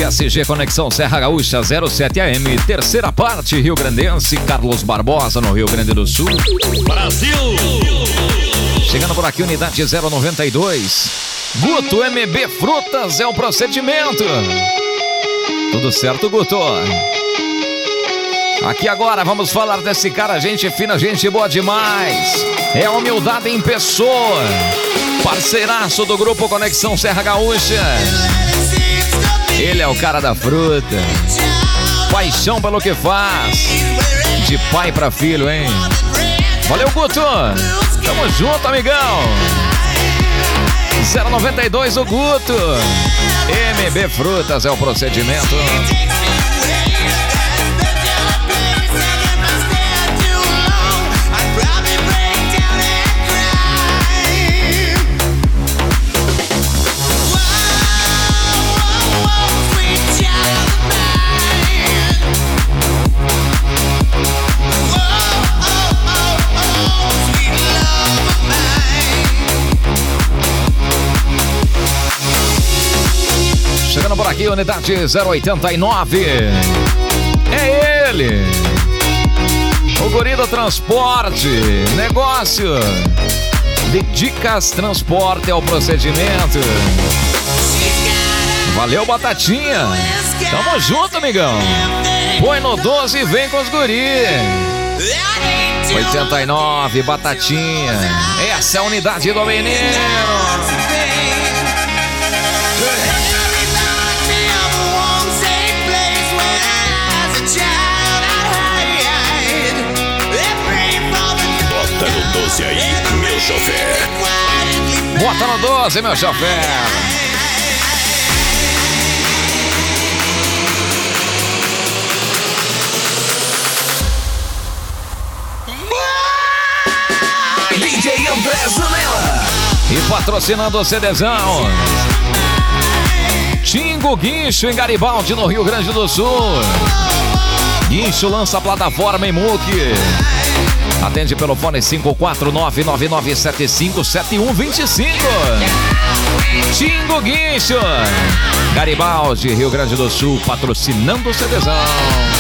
SG Conexão Serra Gaúcha 07 AM, terceira parte Rio Grandense, Carlos Barbosa no Rio Grande do Sul. Brasil! Chegando por aqui, unidade 092. Guto MB Frutas é o procedimento. Tudo certo, Guto? Aqui agora vamos falar desse cara, gente fina, gente boa demais. É a humildade em pessoa. Parceiraço do grupo Conexão Serra Gaúcha. Ele é o cara da fruta. Paixão pelo que faz. De pai pra filho, hein? Valeu, Guto. Tamo junto, amigão. 092 o Guto. MB Frutas é o procedimento. Chegando por aqui, unidade 089. É ele, o guri do transporte. Negócio de Dicas Transporte é o procedimento. Valeu, Batatinha. Tamo junto, amigão. Põe no 12 e vem com os guri. 89, Batatinha. Essa é a unidade do menino. E aí, meu chofer? Bota no 12, meu chofer. DJ André Zanella. E patrocinando o CDzão, Tingo Guincho em Garibaldi, no Rio Grande do Sul. Guincho lança a plataforma em MOOC. Atende pelo fone 549-9975-7125. Tingo Guincho, Garibaldi, Rio Grande do Sul, patrocinando o CDzão.